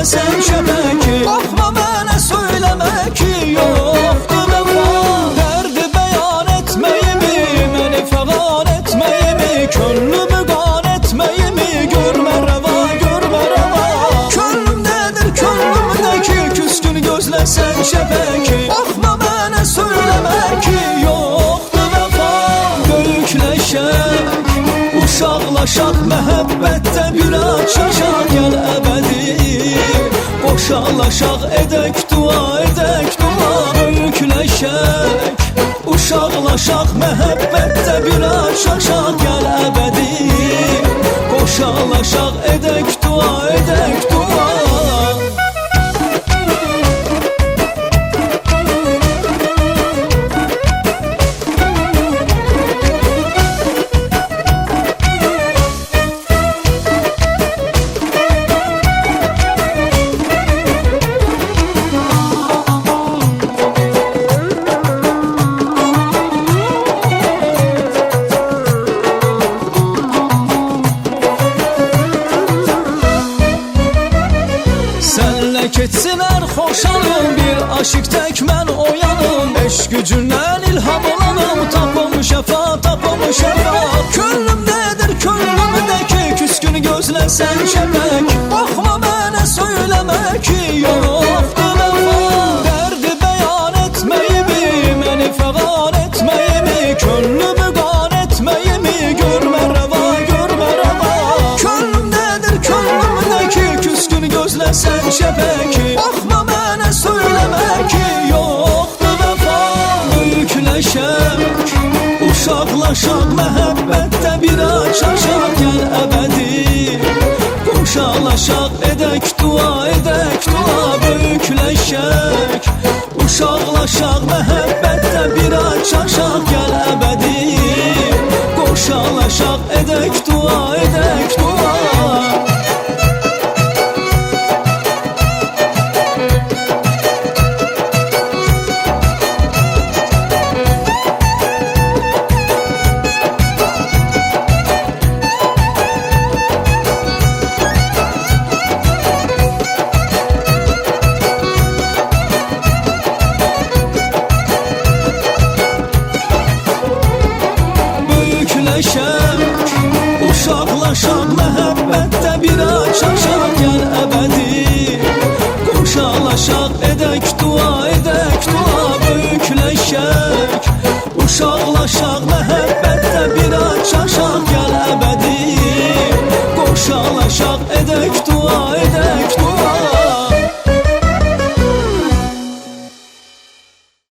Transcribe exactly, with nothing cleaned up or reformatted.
gözləsən şəbəki. Baxma mənə söyləmə ki, yoxdur vəfa. Dərdi bəyan etməyimi, məni fəğan etməyimi, könlümü qan etməyimi görmə rəva, görmə rəva. Könlümdədir könlümdəki, küskün gözləsən şəbəki. Baxma mənə söyləmə ki, yoxdur vəfa. Böyükləşək, uşaqlaşaq, məhəbbətdə bir açaşaq, gəl əbədi. Qoşalaşaq, edək dua, edək dua. Böyükləşək, uşaqlaşaq, məhəbbətdə bir açaşaq, gəl əbədi. Qoşalaşaq, edək dua, edək dua. Keçsinər xoşalım, bir aşıq tək mən oyanım. Eşq gücündən ilham olanım, tapım şəfa, tapım şəfa. Könlümdədir könlümdəki, küskün gözləsən şəbək. Baxma mənə söyləmə ki, yoxdur vəfa. Dərdi bəyan etməyimi, məni fəğan etməyimi, könlümü qan etməyimi görmə rəva, görmə rəva. Könlümdədir könlümdəki, küskün gözləsən şəbəki. Baxma mənə söyləmə ki, yoxdur vəfa. Böyükləşək, uşaqlaşaq, məhəbbətdə bir açaşaq, gəl əbədi. Qoşalaşaq, edək dua, edək dua. Böyükləşək, uşaqlaşaq, məhəbbətdə bir açaşaq, gəl əbədi. Qoşalaşaq, edək dua, edək dua. Uşaqlaşaq, məhəbbətdə bir açaşaq, gəl əbədi. Qoşalaşaq, edək dua, edək dua. Böyükləşək, uşaqlaşaq, məhəbbətdə bir açaşaq.